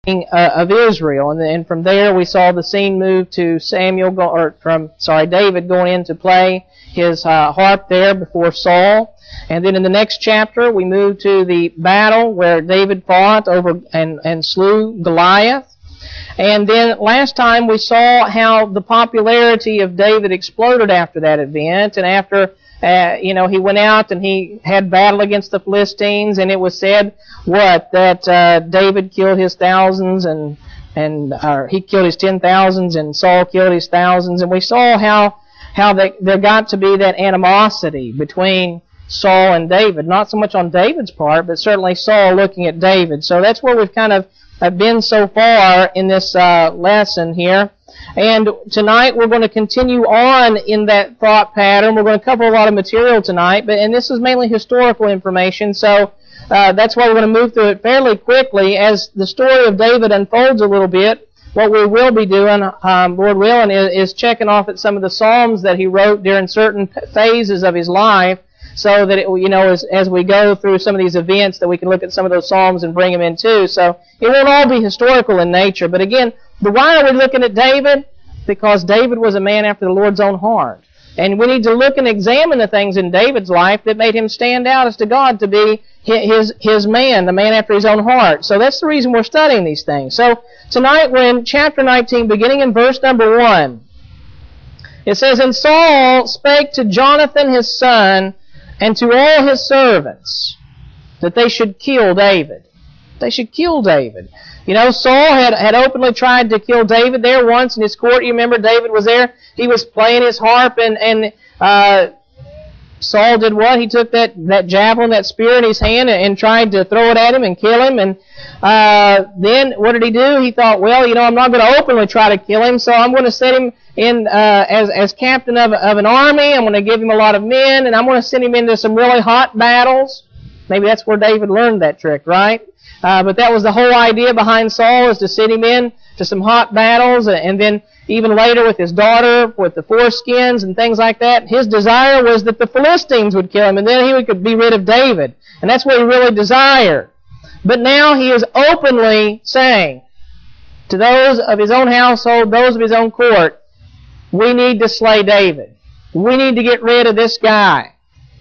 of Israel, and from there we saw the scene move to David going in to play his harp there before Saul, and then in the next chapter we move to the battle where David fought over and slew Goliath, and then last time we saw how the popularity of David exploded after that event, and after he went out and he had battle against the Philistines, and it was said that David killed his thousands and he killed his 10,000s and Saul killed his thousands, and we saw how there got to be that animosity between Saul and David, not so much on David's part, but certainly Saul looking at David. So that's where we've kind of been so far in this lesson here. And tonight we're going to continue on in that thought pattern. We're going to cover a lot of material tonight, and this is mainly historical information, so that's why we're going to move through it fairly quickly. As the story of David unfolds a little bit, what we will be doing, Lord willing, is checking off at some of the Psalms that he wrote during certain phases of his life, so that as we go through some of these events, that we can look at some of those Psalms and bring them in too. So it won't all be historical in nature, but again, why are we looking at David? Because David was a man after the Lord's own heart. And we need to look and examine the things in David's life that made him stand out as to God to be his man, the man after his own heart. So that's the reason we're studying these things. So tonight we're in chapter 19, beginning in verse number 1. It says, "And Saul spake to Jonathan his son and to all his servants that they should kill David." They should kill David. Saul had openly tried to kill David there once in his court. You remember David was there. He was playing his harp, and Saul did what? He took that javelin, that spear in his hand, and tried to throw it at him and kill him. And then what did he do? He thought, I'm not going to openly try to kill him, so I'm going to set him in as captain of an army. I'm going to give him a lot of men, and I'm going to send him into some really hot battles. Maybe that's where David learned that trick, right? But that was the whole idea behind Saul, is to send him in to some hot battles, and then even later with his daughter, with the foreskins and things like that. His desire was that the Philistines would kill him, and then he could be rid of David. And that's what he really desired. But now he is openly saying to those of his own household, those of his own court, we need to slay David. We need to get rid of this guy.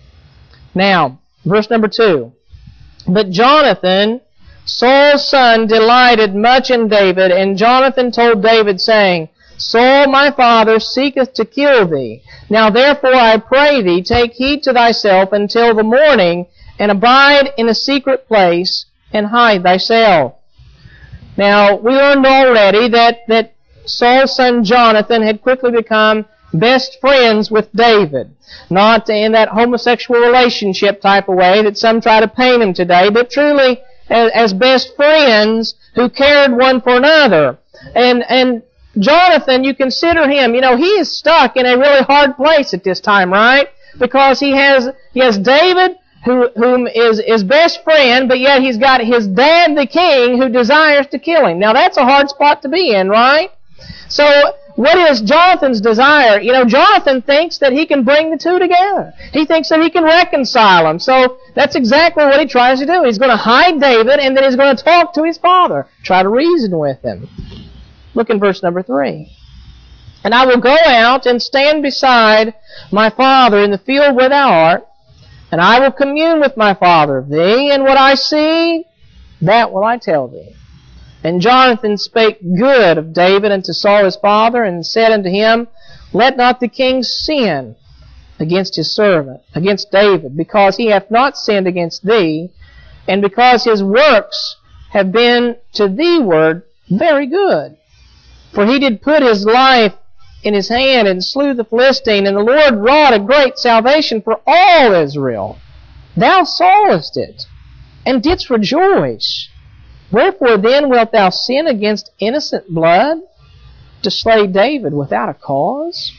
Now, verse number 2. "But Jonathan, Saul's son, delighted much in David, and Jonathan told David, saying, Saul my father seeketh to kill thee. Now therefore I pray thee, take heed to thyself until the morning, and abide in a secret place, and hide thyself." Now, we learned already that Saul's son Jonathan had quickly become best friends with David. Not in that homosexual relationship type of way that some try to paint him today, but truly as best friends who cared one for another. And Jonathan, you consider him, he is stuck in a really hard place at this time, right? Because he has David, whom is his best friend, but yet he's got his dad, the king, who desires to kill him. Now that's a hard spot to be in, right? So what is Jonathan's desire? Jonathan thinks that he can bring the two together. He thinks that he can reconcile them. So that's exactly what he tries to do. He's going to hide David, and then he's going to talk to his father, try to reason with him. Look in verse number 3. "And I will go out and stand beside my father in the field where thou art, and I will commune with my father of thee, and what I see, that will I tell thee. And Jonathan spake good of David unto Saul his father, and said unto him, Let not the king sin against his servant, against David, because he hath not sinned against thee, and because his works have been to thee ward very good. For he did put his life in his hand, and slew the Philistine, and the Lord wrought a great salvation for all Israel. Thou sawest it, and didst rejoice. Wherefore then wilt thou sin against innocent blood, to slay David without a cause?"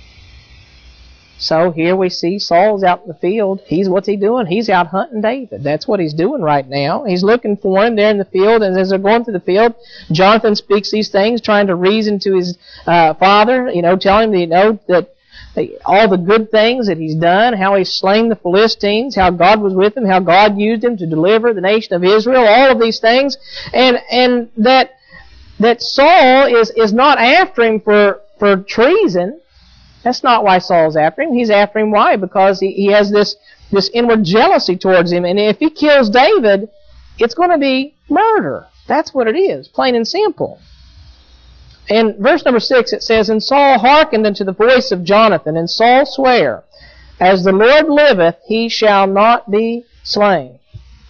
So here we see Saul's out in the field. What's he doing? He's out hunting David. That's what he's doing right now. He's looking for him there in the field, and as they're going through the field, Jonathan speaks these things, trying to reason to his father, telling him that all the good things that he's done, how he's slain the Philistines, how God was with him, how God used him to deliver the nation of Israel, all of these things, and that that Saul is not after him for treason. That's not why Saul's after him. He's after him why? Because he has this inward jealousy towards him. And if he kills David, it's going to be murder. That's what it is, plain and simple. In verse number 6 it says, And Saul hearkened unto the voice of Jonathan, and Saul sware, As the Lord liveth, he shall not be slain.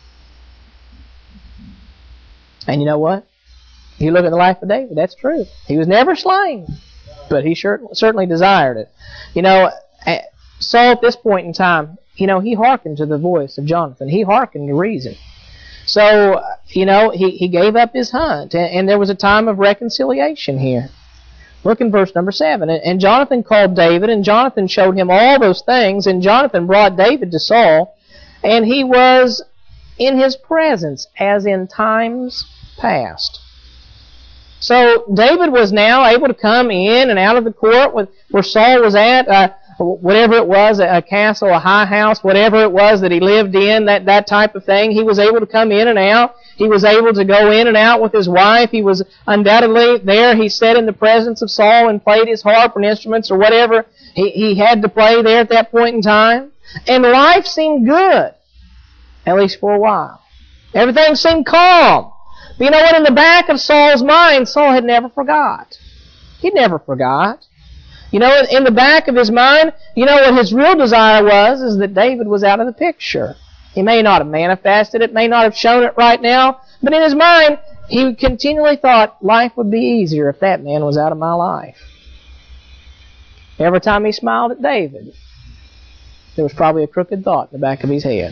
And you know what? You look at the life of David, that's true. He was never slain, but he certainly desired it. You know, Saul at this point in time, you know, he hearkened to the voice of Jonathan. He hearkened to reason. So, you know, he gave up his hunt, and there was a time of reconciliation here. Look in verse number 7. And Jonathan called David, and Jonathan showed him all those things, and Jonathan brought David to Saul, and he was in his presence as in times past. So David was now able to come in and out of the court where Saul was at, whatever it was, a castle, a high house, whatever it was that he lived in, that type of thing. He was able to come in and out. He was able to go in and out with his wife. He was undoubtedly there. He sat in the presence of Saul and played his harp and instruments or whatever he had to play there at that point in time. And life seemed good, at least for a while. Everything seemed calm. But you know what? In the back of Saul's mind, Saul had never forgot. He never forgot. You know, in the back of his mind, you know what his real desire was, is that David was out of the picture. He may not have manifested it, may not have shown it right now, but in his mind, he continually thought life would be easier if that man was out of my life. Every time he smiled at David, there was probably a crooked thought in the back of his head.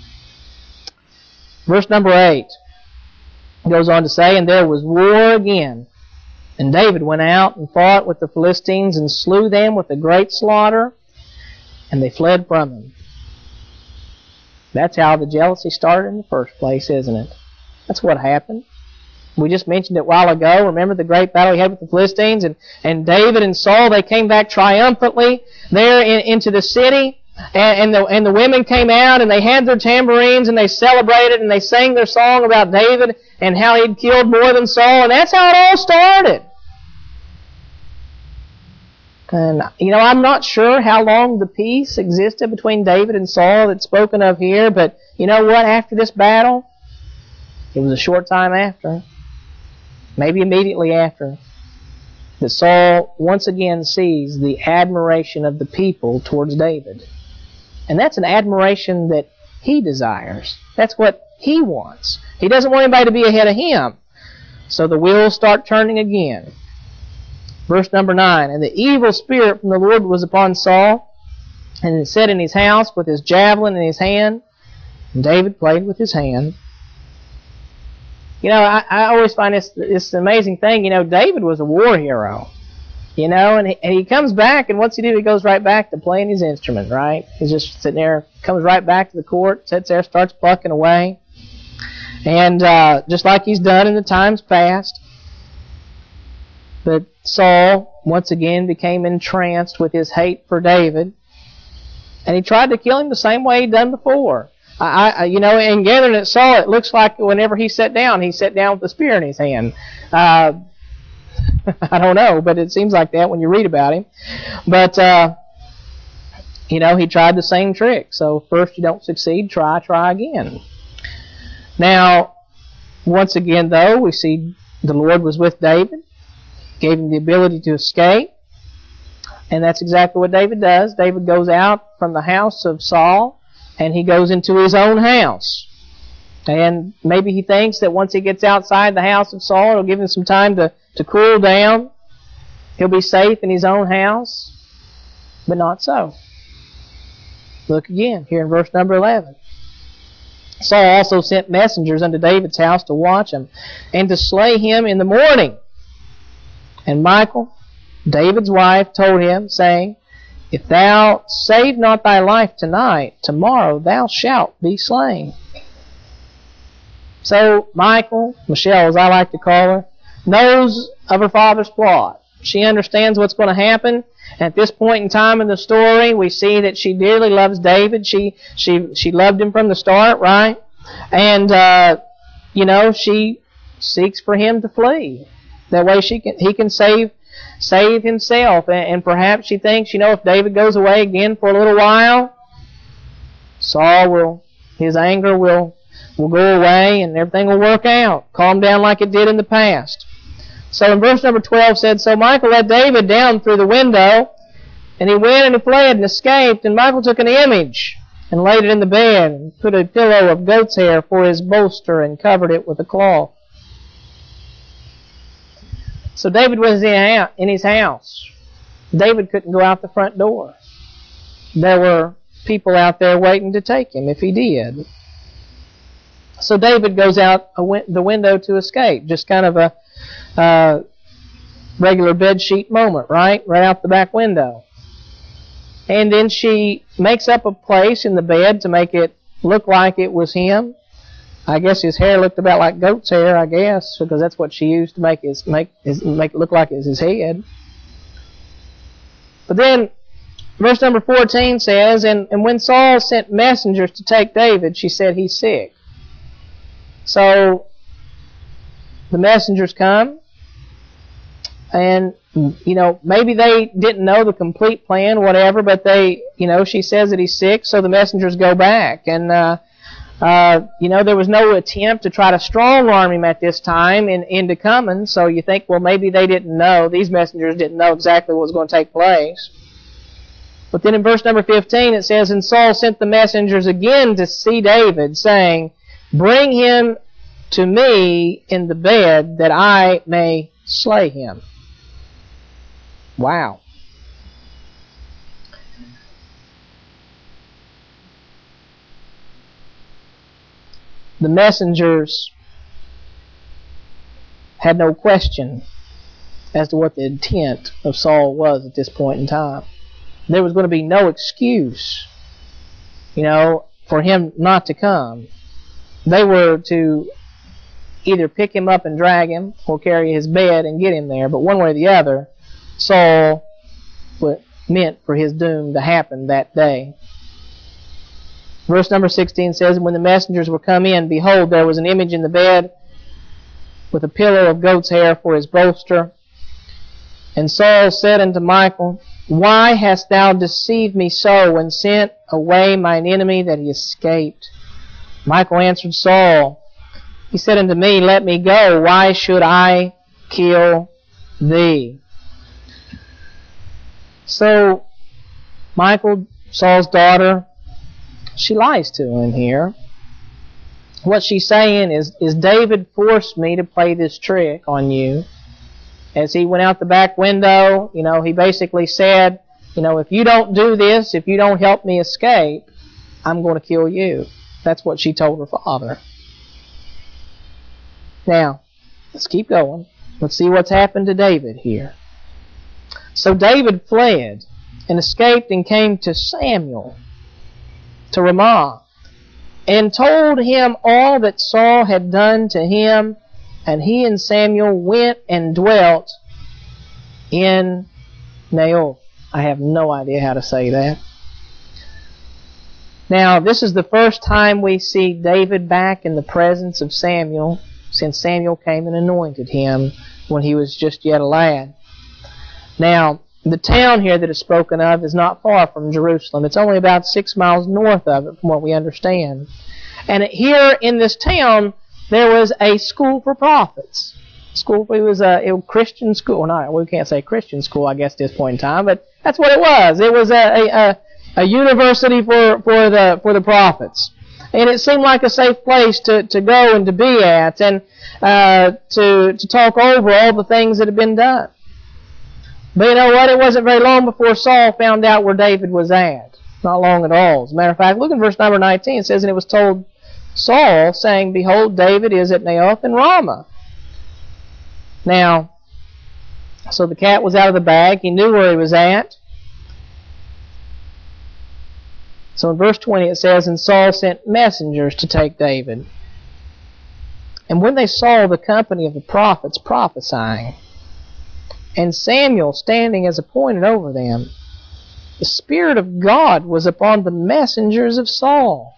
Verse number 8 goes on to say, And there was war again. And David went out and fought with the Philistines and slew them with a great slaughter, and they fled from him. That's how the jealousy started in the first place, isn't it? That's what happened. We just mentioned it a while ago. Remember the great battle he had with the Philistines? And David and Saul, they came back triumphantly there into the city. And the women came out and they had their tambourines and they celebrated and they sang their song about David and how he'd killed more than Saul. And that's how it all started. And, you know, I'm not sure how long the peace existed between David and Saul that's spoken of here, but you know what? After this battle, it was a short time after, maybe immediately after, that Saul once again sees the admiration of the people towards David. And that's an admiration that he desires. That's what he wants. He doesn't want anybody to be ahead of him. So the wheels start turning again. Verse number 9, And the evil spirit from the Lord was upon Saul, and he sat in his house with his javelin in his hand, and David played with his hand. You know, I always find this amazing thing. You know, David was a war hero. You know, and he comes back, and what's he do? He goes right back to playing his instrument, right? He's just sitting there, comes right back to the court, sits there, starts plucking away. And just like he's done in the times past. But Saul, once again, became entranced with his hate for David. And he tried to kill him the same way he'd done before. You know, in gathering at Saul, it looks like whenever he sat down with a spear in his hand. I don't know, but it seems like that when you read about him. But, you know, he tried the same trick. So first you don't succeed, try again. Now, once again, though, we see the Lord was with David, gave him the ability to escape. And that's exactly what David does. David goes out from the house of Saul, and he goes into his own house. And maybe he thinks that once he gets outside the house of Saul, it'll give him some time to cool down. He'll be safe in his own house. But not so. Look again, here in verse number 11. Saul also sent messengers unto David's house to watch him, and to slay him in the morning. And Michal, David's wife, told him, saying, If thou save not thy life tonight, tomorrow thou shalt be slain. So Michal, Michelle as I like to call her, knows of her father's plot. She understands what's going to happen. At this point in time in the story, we see that she dearly loves David. She loved him from the start, right? And, you know, she seeks for him to flee. That way he can save himself. And perhaps she thinks, if David goes away again for a little while, his anger will go away and everything will work out, calm down like it did in the past. So in verse number 12 said, So Michal let David down through the window, and he went and he fled and escaped. And Michal took an image and laid it in the bed, and put a pillow of goat's hair for his bolster, and covered it with a cloth. So David was in his house. David couldn't go out the front door. There were people out there waiting to take him if he did. So David goes out the window to escape. Just kind of a regular bedsheet moment, right out the back window. And then she makes up a place in the bed to make it look like it was him. I guess his hair looked about like goat's hair, I guess, because that's what she used to make it look like it was his head. But then, verse number 14 says, And when Saul sent messengers to take David, she said, He's sick. So, the messengers come, and, maybe they didn't know the complete plan, whatever, but she says that he's sick, so the messengers go back. And, there was no attempt to try to strong-arm him at this time into coming, so you think, well, maybe they didn't know, these messengers didn't know exactly what was going to take place. But then in verse number 15 it says, And Saul sent the messengers again to see David, saying, Bring him to me in the bed, that I may slay him. Wow. The messengers had no question as to what the intent of Saul was at this point in time. There was going to be no excuse, for him not to come. They were to either pick him up and drag him, or carry his bed and get him there. But one way or the other, Saul meant for his doom to happen that day. Verse number 16 says, When the messengers were come in, behold, there was an image in the bed, with a pillow of goat's hair for his bolster. And Saul said unto Michal, Why hast thou deceived me so, and sent away mine enemy, that he escaped? Michal answered Saul, He said unto me, Let me go, why should I kill thee? So, Michal, Saul's daughter, she lies to him here. What she's saying is David forced me to play this trick on you. As he went out the back window, he basically said, if you don't do this, if you don't help me escape, I'm going to kill you. That's what she told her father. Now, let's keep going. Let's see what's happened to David here. So David fled and escaped and came to Samuel, to Ramah, and told him all that Saul had done to him, and he and Samuel went and dwelt in Naioth. I have no idea how to say that. Now, this is the first time we see David back in the presence of Samuel, since Samuel came and anointed him when he was just yet a lad. Now, the town here that is spoken of is not far from Jerusalem. It's only about 6 miles north of it, from what we understand. And here in this town, there was a school for prophets. It was a Christian school. We can't say Christian school, I guess, at this point in time, but that's what it was. It was a university for the prophets. And it seemed like a safe place to go and to be at, and to talk over all the things that had been done. But you know what? It wasn't very long before Saul found out where David was at. Not long at all. As a matter of fact, look in verse number 19. It says, And it was told Saul, saying, Behold, David is at Naioth in Ramah. Now, so the cat was out of the bag. He knew where he was at. So in verse 20 it says, And Saul sent messengers to take David. And when they saw the company of the prophets prophesying, and Samuel standing as appointed over them, the Spirit of God was upon the messengers of Saul,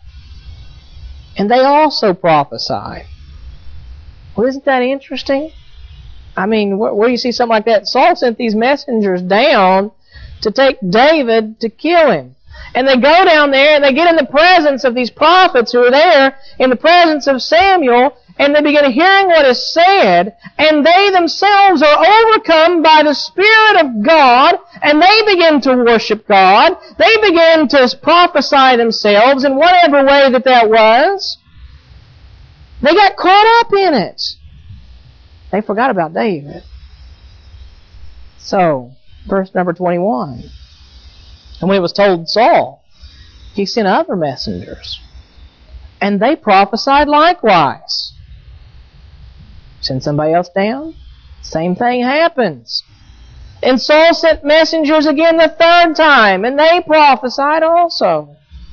and they also prophesied. Well, isn't that interesting? I mean, where do you see something like that? Saul sent these messengers down to take David to kill him. And they go down there and they get in the presence of these prophets who are there, in the presence of Samuel, and they begin hearing what is said, and they themselves are overcome by the Spirit of God, and they begin to worship God. They begin to prophesy themselves in whatever way that was. They got caught up in it. They forgot about David. So, verse number 21. And when it was told Saul, he sent other messengers, and they prophesied likewise. Send somebody else down, same thing happens. And Saul sent messengers again the third time, and they prophesied also.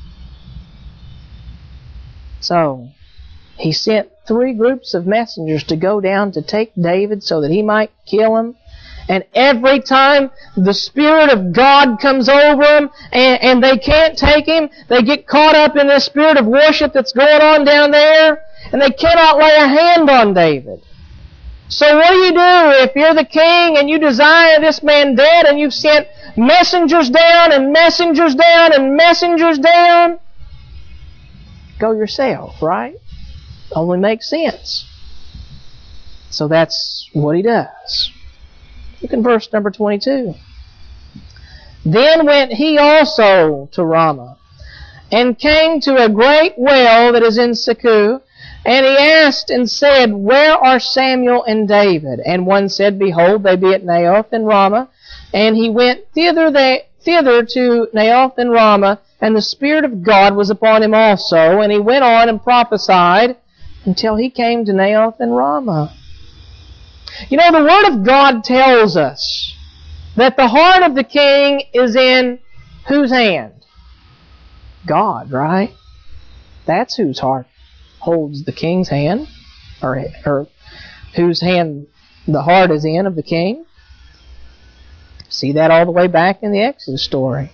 So, he sent 3 groups of messengers to go down to take David so that he might kill him. And every time the Spirit of God comes over them and they can't take him, they get caught up in the spirit of worship that's going on down there, and they cannot lay a hand on David. So what do you do if you're the king and you desire this man dead and you've sent messengers down and messengers down and messengers down? Go yourself, right? Only makes sense. So that's what he does. Look in verse number 22. Then went he also to Ramah, and came to a great well that is in Secu, and he asked and said, Where are Samuel and David? And one said, Behold, they be at Naioth in Ramah. And he went thither to Naioth in Ramah, and the Spirit of God was upon him also, and he went on and prophesied until he came to Naioth in Ramah. You know, the Word of God tells us that the heart of the king is in whose hand? God, right? That's whose heart holds the king's hand, or whose hand the heart is in of the king. See that all the way back in the Exodus story.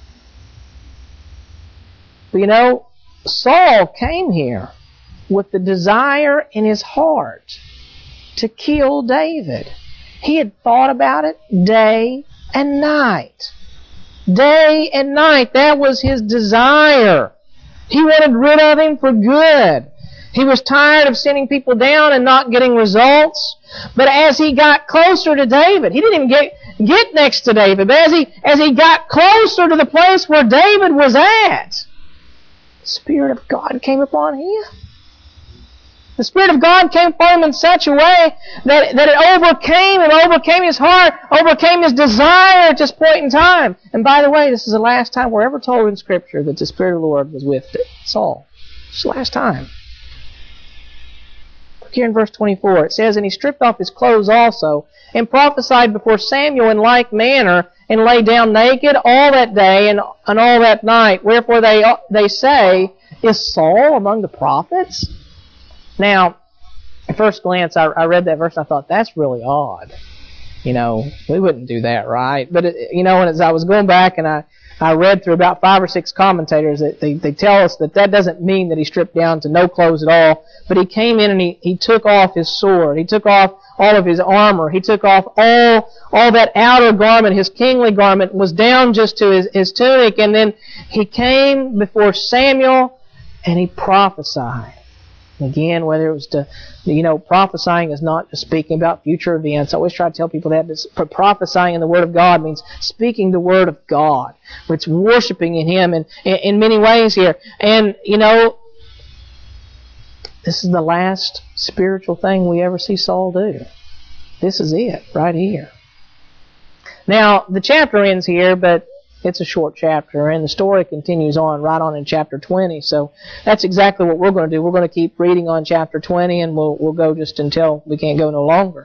But you know, Saul came here with the desire in his heart to kill David. He had thought about it day and night. Day and night. That was his desire. He wanted rid of him for good. He was tired of sending people down and not getting results. But as he got closer to David, he didn't even get next to David, but as he got closer to the place where David was at, the Spirit of God came upon him. The Spirit of God came upon him in such a way that it overcame his heart, overcame his desire at this point in time. And by the way, this is the last time we're ever told in Scripture that the Spirit of the Lord was with Saul. It's the last time. Look here in verse 24. It says, And he stripped off his clothes also, and prophesied before Samuel in like manner, and lay down naked all that day and all that night. Wherefore they say, Is Saul among the prophets? Now, at first glance, I read that verse and I thought, that's really odd. You know, we wouldn't do that, right? But, and as I was going back and I read through about 5 or 6 commentators, they tell us that doesn't mean that he stripped down to no clothes at all, but he came in and he took off his sword. He took off all of his armor. He took off all that outer garment, his kingly garment, was down just to his tunic, and then he came before Samuel and he prophesied. Again, whether it was to, prophesying is not just speaking about future events. I always try to tell people that, but prophesying in the Word of God means speaking the Word of God. It's worshiping in Him in many ways here. And, this is the last spiritual thing we ever see Saul do. This is it, right here. Now, the chapter ends here, but it's a short chapter, and the story continues on right on in chapter 20. So that's exactly what we're going to do. We're going to keep reading on chapter 20, and we'll go just until we can't go no longer.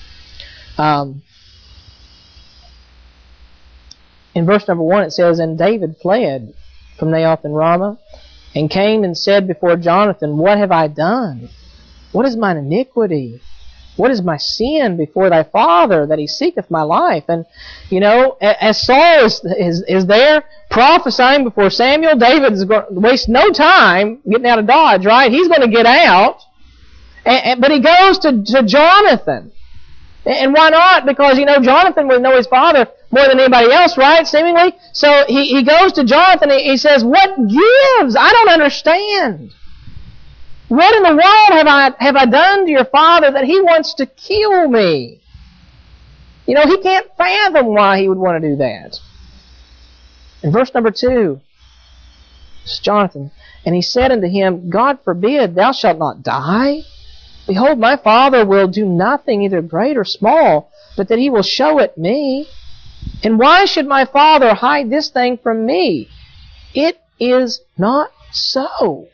In verse number 1 it says, And David fled from Naioth in Ramah, and came and said before Jonathan, What have I done? What is mine iniquity? What is my sin before thy father, that he seeketh my life? And, as Saul is there prophesying before Samuel, David is going to waste no time getting out of Dodge, right? He's going to get out. But he goes to Jonathan. And why not? Because, Jonathan would know his father more than anybody else, right, seemingly? So he goes to Jonathan and he says, what gives? I don't understand. What in the world have I done to your father that he wants to kill me? He can't fathom why he would want to do that. In verse number 2, it's Jonathan, and he said unto him, God forbid, thou shalt not die. Behold, my father will do nothing, either great or small, but that he will show it me. And why should my father hide this thing from me? It is not so.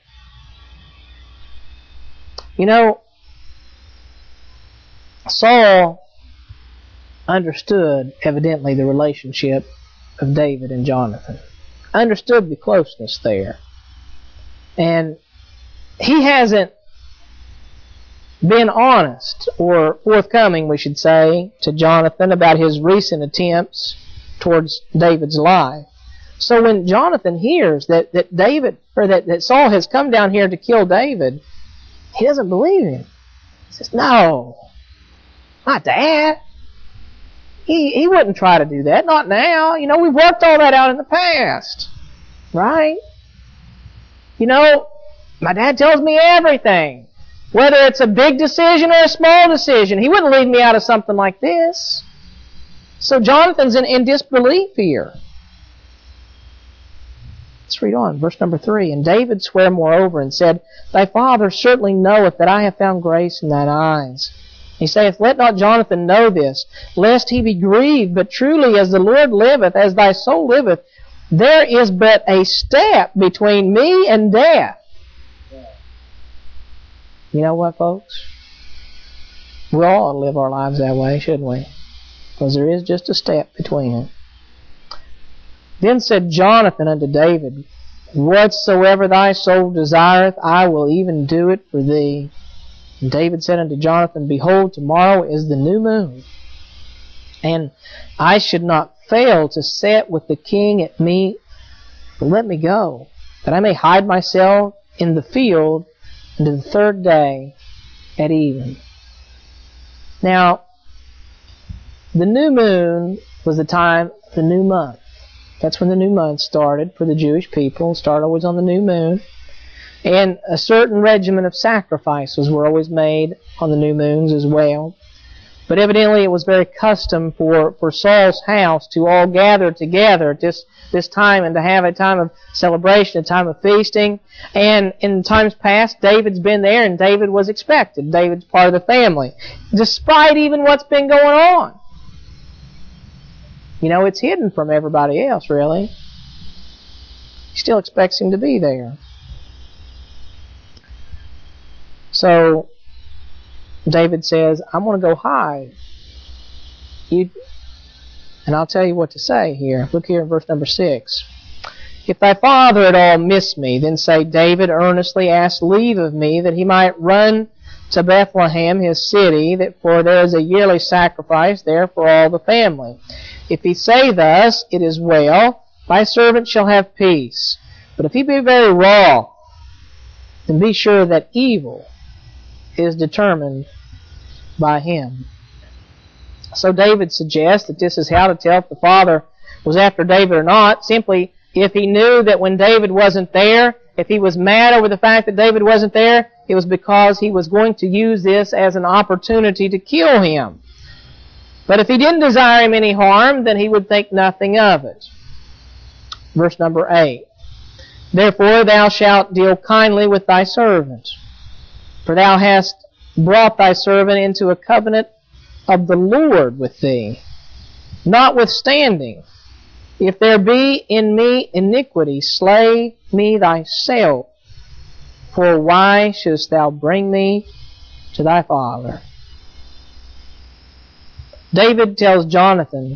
Saul understood, evidently, the relationship of David and Jonathan. Understood the closeness there. And he hasn't been honest, or forthcoming, we should say, to Jonathan about his recent attempts towards David's life. So when Jonathan hears that Saul has come down here to kill David, he doesn't believe him. He says, no, not that. He wouldn't try to do that, not now. We've worked all that out in the past, right? My dad tells me everything. Whether it's a big decision or a small decision, he wouldn't leave me out of something like this. So Jonathan's in disbelief here. Let's read on, verse number 3. And David sware moreover and said, Thy father certainly knoweth that I have found grace in thine eyes. He saith, Let not Jonathan know this, lest he be grieved. But truly, as the Lord liveth, as thy soul liveth, there is but a step between me and death. You know what, folks? We all ought to live our lives that way, shouldn't we? Because there is just a step between them. Then said Jonathan unto David, Whatsoever thy soul desireth, I will even do it for thee. And David said unto Jonathan, Behold, tomorrow is the new moon, and I should not fail to set with the king at meat. But let me go, that I may hide myself in the field unto the third day at even. Now, the new moon was the time of the new month. That's when the new month started for the Jewish people. It started always on the new moon. And a certain regimen of sacrifices were always made on the new moons as well. But evidently it was very custom for Saul's house to all gather together at this time and to have a time of celebration, a time of feasting. And in times past, David's been there and David was expected. David's part of the family, despite even what's been going on. It's hidden from everybody else, really. He still expects him to be there. So David says, I'm going to go hide. And I'll tell you what to say here. Look here in verse number 6. If thy father at all miss me, then say, David earnestly asked leave of me that he might run to Bethlehem, his city, for there is a yearly sacrifice there for all the family. If he say thus, it is well, thy servant shall have peace. But if he be very raw, then be sure that evil is determined by him. So David suggests that this is how to tell if the father was after David or not. Simply, if he knew that when David wasn't there, if he was mad over the fact that David wasn't there, it was because he was going to use this as an opportunity to kill him. But if he didn't desire him any harm, then he would think nothing of it. Verse number 8. Therefore thou shalt deal kindly with thy servant, for thou hast brought thy servant into a covenant of the Lord with thee. Notwithstanding, if there be in me iniquity, slay me thyself. For why shouldst thou bring me to thy father? David tells Jonathan,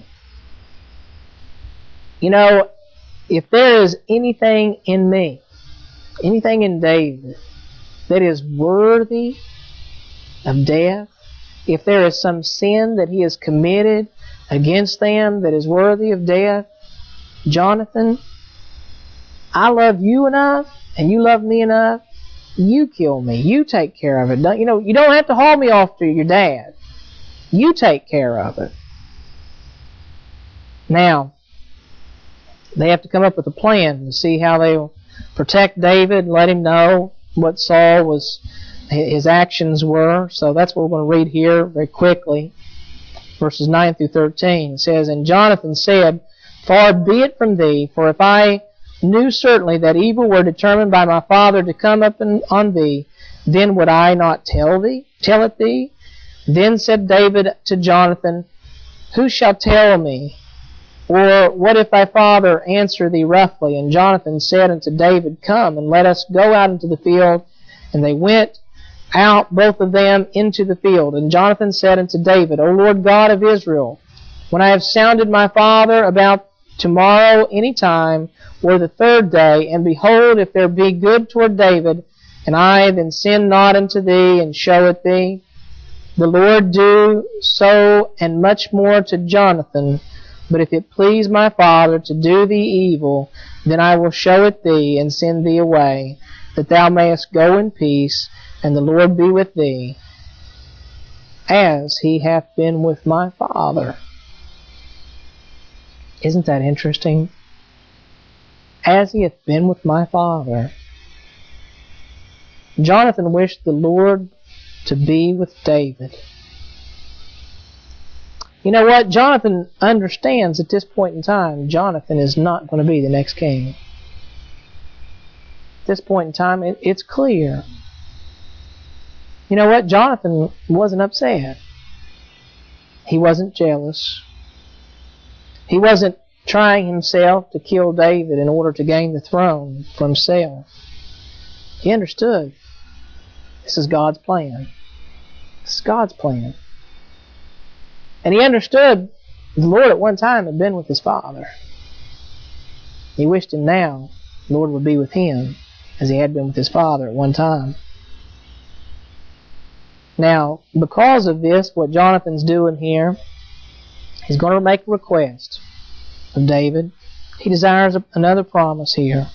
if there is anything in me, anything in David, that is worthy of death, if there is some sin that he has committed against them that is worthy of death, Jonathan, I love you enough, and you love me enough, you kill me, you take care of it. You don't have to haul me off to your dad. You take care of it. Now, they have to come up with a plan to see how they will protect David, let him know what Saul was, his actions were. So that's what we're going to read here very quickly. Verses 9 through 13. It says, And Jonathan said, Far be it from thee, for if I knew certainly that evil were determined by my father to come up on thee, then would I not tell it thee? Then said David to Jonathan, Who shall tell me? Or what if thy father answer thee roughly? And Jonathan said unto David, Come, and let us go out into the field. And they went out, both of them, into the field. And Jonathan said unto David, O Lord God of Israel, when I have sounded my father about tomorrow any time, or the third day, and behold, if there be good toward David, and I then sin not unto thee, and show it thee, the Lord do so, and much more to Jonathan. But if it please my father to do thee evil, then I will show it thee, and send thee away, that thou mayest go in peace, and the Lord be with thee, as he hath been with my father. Isn't that interesting? As he hath been with my father. Jonathan wished the Lord to be with David. You know what? Jonathan understands at this point in time, Jonathan is not going to be the next king. At this point in time, it's clear. You know what? Jonathan wasn't upset. He wasn't jealous. He wasn't trying himself to kill David in order to gain the throne for himself. He understood this is God's plan. This is God's plan. And he understood the Lord at one time had been with his father. He wished him now the Lord would be with him as he had been with his father at one time. Now, because of this, what Jonathan's doing here, he's going to make a request of David. He desires another promise here.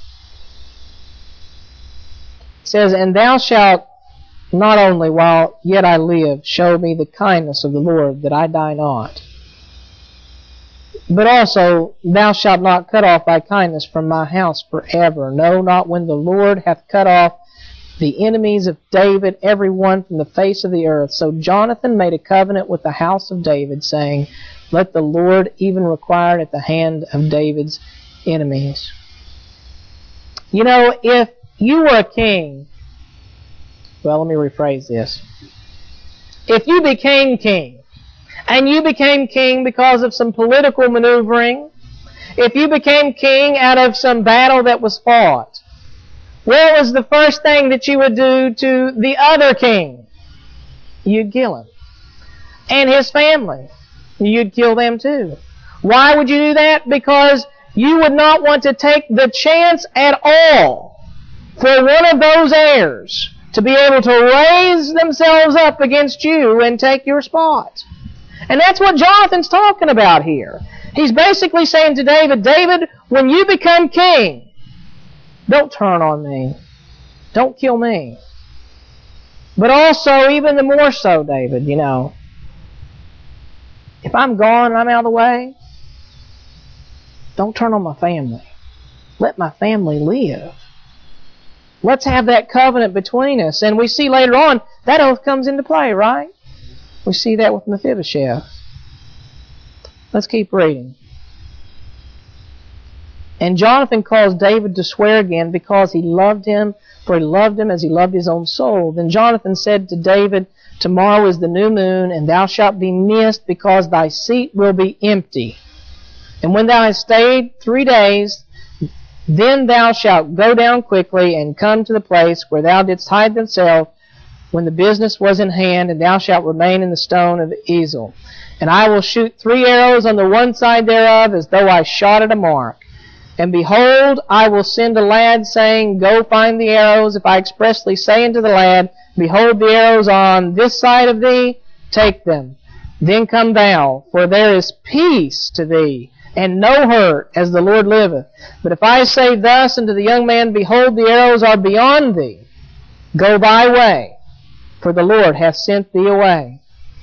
It says, And thou shalt not only while yet I live show me the kindness of the Lord, that I die not, but also thou shalt not cut off thy kindness from my house forever. No, not when the Lord hath cut off the enemies of David, every one from the face of the earth. So Jonathan made a covenant with the house of David, saying, Let the Lord even require it at the hand of David's enemies. You know, if you were a king, well, let me rephrase this. If you became king, and you became king because of some political maneuvering, if you became king out of some battle that was fought, what was the first thing that you would do to the other king? You'd kill him. And his family. You'd kill them too. Why would you do that? Because you would not want to take the chance at all for one of those heirs to be able to raise themselves up against you and take your spot. And that's what Jonathan's talking about here. He's basically saying to David, David, when you become king, don't turn on me. Don't kill me. But also, even the more so, David, you know, if I'm gone and I'm out of the way, don't turn on my family. Let my family live. Let's have that covenant between us. And we see later on, that oath comes into play, right? We see that with Mephibosheth. Let's keep reading. And Jonathan caused David to swear again because he loved him, for he loved him as he loved his own soul. Then Jonathan said to David, Tomorrow is the new moon, and thou shalt be missed, because thy seat will be empty. And when thou hast stayed 3 days, then thou shalt go down quickly and come to the place where thou didst hide thyself when the business was in hand, and thou shalt remain in the stone of Ezel. And I will shoot 3 arrows on the one side thereof, as though I shot at a mark. And behold, I will send a lad, saying, Go find the arrows. If I expressly say unto the lad, Behold, the arrows are on this side of thee, take them. Then come thou, for there is peace to thee, and no hurt, as the Lord liveth. But if I say thus unto the young man, Behold, the arrows are beyond thee, go thy way, for the Lord hath sent thee away.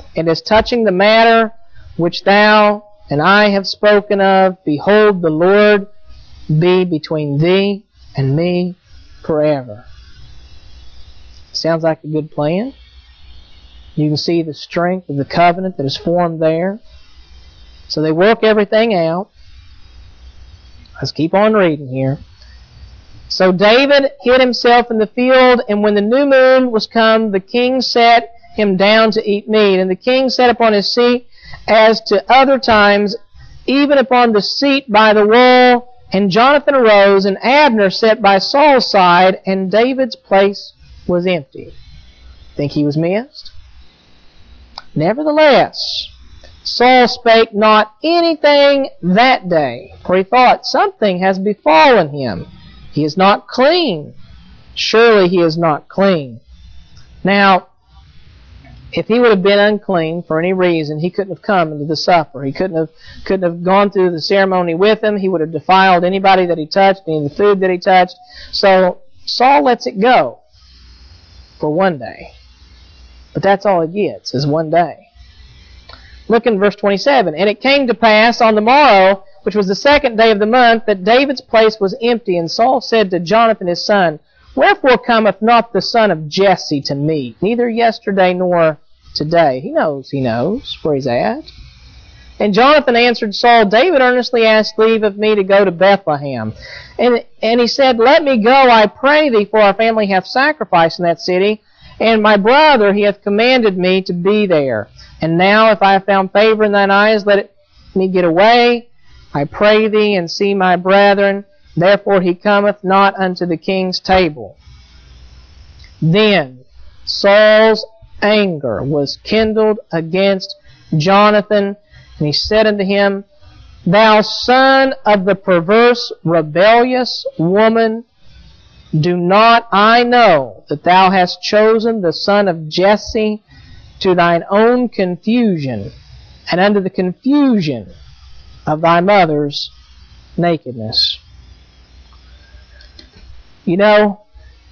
And as touching the matter which thou and I have spoken of, behold, the Lord be between thee and me forever. Sounds like a good plan. You can see the strength of the covenant that is formed there. So they work everything out. Let's keep on reading here. So David hid himself in the field, and when the new moon was come, the king sat him down to eat meat. And the king sat upon his seat as to other times, even upon the seat by the wall. And Jonathan arose, and Abner sat by Saul's side, and David's place was empty. Think he was missed? Nevertheless, Saul spake not anything that day, for he thought, something has befallen him. He is not clean. Surely he is not clean. Now, if he would have been unclean for any reason, he couldn't have come into the supper. He couldn't have gone through the ceremony with him. He would have defiled anybody that he touched, any of the food that he touched. So Saul lets it go for one day. But that's all he gets, is one day. Look in verse 27. And it came to pass on the morrow, which was the second day of the month, that David's place was empty. And Saul said to Jonathan his son, Wherefore cometh not the son of Jesse to me, neither yesterday nor today? He knows where he's at. And Jonathan answered Saul, David earnestly asked leave of me to go to Bethlehem. And he said, Let me go, I pray thee, for our family hath sacrificed in that city, and my brother, he hath commanded me to be there. And now, if I have found favor in thine eyes, let me get away, I pray thee, and see my brethren. Therefore he cometh not unto the king's table. Then Saul's anger was kindled against Jonathan, and he said unto him, Thou son of the perverse, rebellious woman, do not I know that thou hast chosen the son of Jesse to thine own confusion, and unto the confusion of thy mother's nakedness? You know,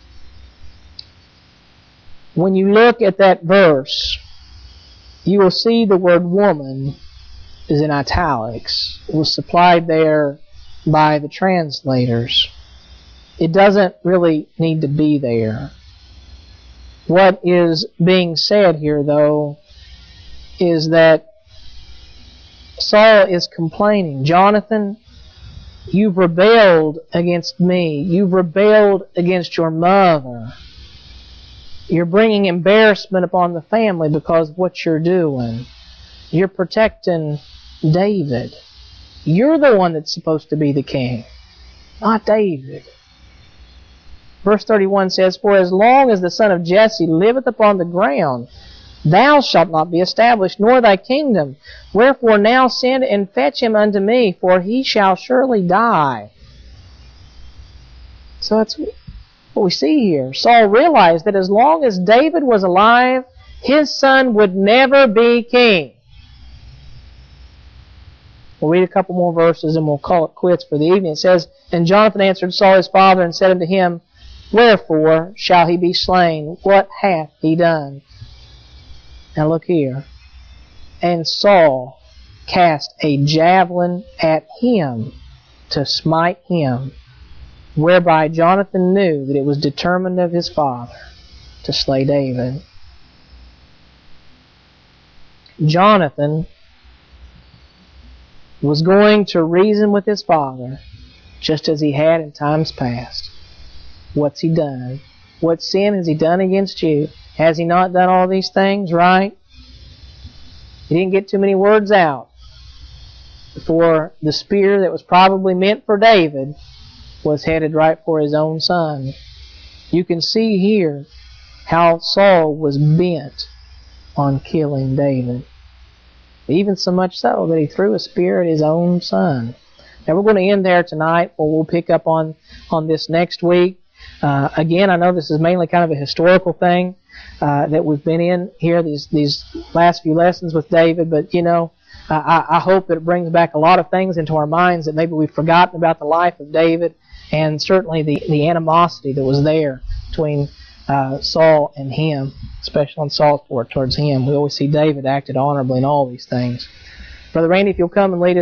when you look at that verse, you will see the word woman is in italics. It was supplied there by the translators. It doesn't really need to be there. What is being said here, though, is that Saul is complaining, Jonathan, you've rebelled against me. You've rebelled against your mother. You're bringing embarrassment upon the family because of what you're doing. You're protecting David. You're the one that's supposed to be the king, not David. Verse 31 says, For as long as the son of Jesse liveth upon the ground, thou shalt not be established, nor thy kingdom. Wherefore now send and fetch him unto me, for he shall surely die. So that's what we see here. Saul realized that as long as David was alive, his son would never be king. We'll read a couple more verses and we'll call it quits for the evening. It says, And Jonathan answered Saul his father and said unto him, Wherefore shall he be slain? What hath he done? Now look here. And Saul cast a javelin at him to smite him, whereby Jonathan knew that it was determined of his father to slay David. Jonathan was going to reason with his father just as he had in times past. What's he done? What sin has he done against you? Has he not done all these things right? He didn't get too many words out before the spear that was probably meant for David was headed right for his own son. You can see here how Saul was bent on killing David. Even so much so that he threw a spear at his own son. Now we're going to end there tonight, or we'll pick up on this next week. Again, I know this is mainly kind of a historical thing that we've been in here, these last few lessons with David, but you know, I hope that it brings back a lot of things into our minds that maybe we've forgotten about the life of David, and certainly the animosity that was there between Saul and him, especially on Saul's part towards him. We always see David acted honorably in all these things. Brother Randy, if you'll come and lead us